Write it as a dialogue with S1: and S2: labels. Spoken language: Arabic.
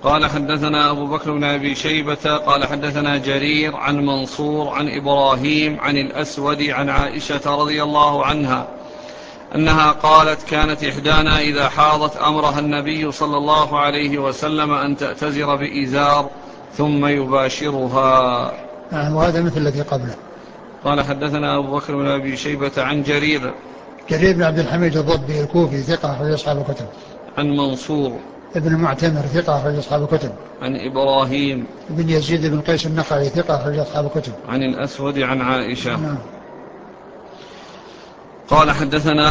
S1: قال حدثنا أبو بكر بن أبي شيبة قال حدثنا جرير عن منصور عن إبراهيم عن الأسود عن عائشة رضي الله عنها أنها قالت كانت إحدانا إذا حاضت أمرها النبي صلى الله عليه وسلم أن تأتزر بإزار ثم يباشرها.
S2: وهذا مثل الذي قبله.
S1: قال حدثنا أبو بكر بن أبي شيبة عن جرير
S2: بن عبد الحميد الضبي الكوفي ثقة أخرج أصحاب الكتب.
S1: عن منصور
S2: ابن معتمر ثقة أخرج أصحاب الكتب.
S1: عن إبراهيم
S2: بن يزيد بن قيس النخعي ثقة أخرج أصحاب الكتب.
S1: عن الأسود عن عائشة.
S2: نعم.
S1: قال حدثنا